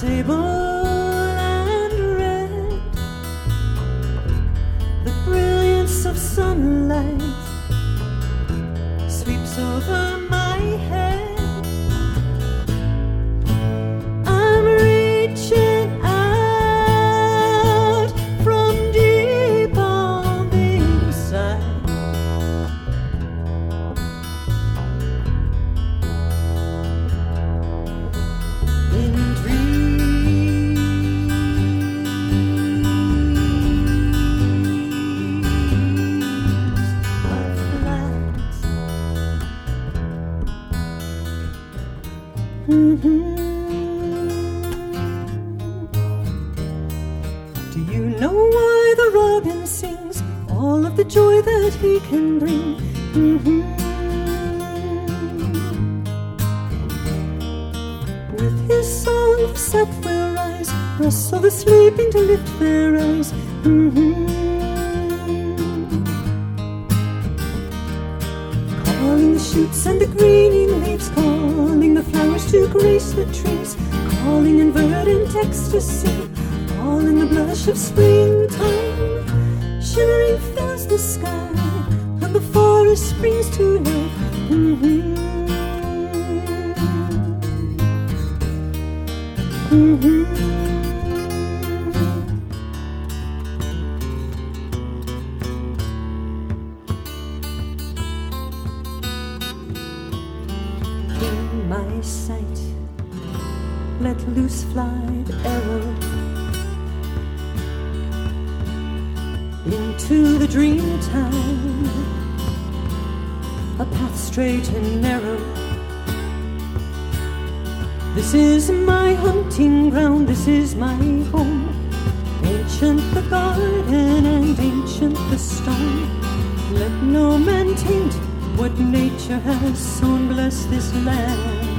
sable and red, the brilliance of sunlight sweeps over my head. I'm reaching out from deep on the inside, in dreams of light. Do you know why the robin sings all of the joy that he can bring? With his song the sap will rise, rustle the sleeping to lift their eyes. Calling the shoots and the greening leaves, calling the flowers to grace the trees, calling in verdant ecstasy, all in the blush of springtime. Shimmering fills the sky, and the forest springs to life. In my sight, let loose fly the arrow into the dream time, a path straight and narrow. This is my hunting ground, this is my home. Ancient the garden and ancient the stone. Let no man taint what nature has sown. Bless this land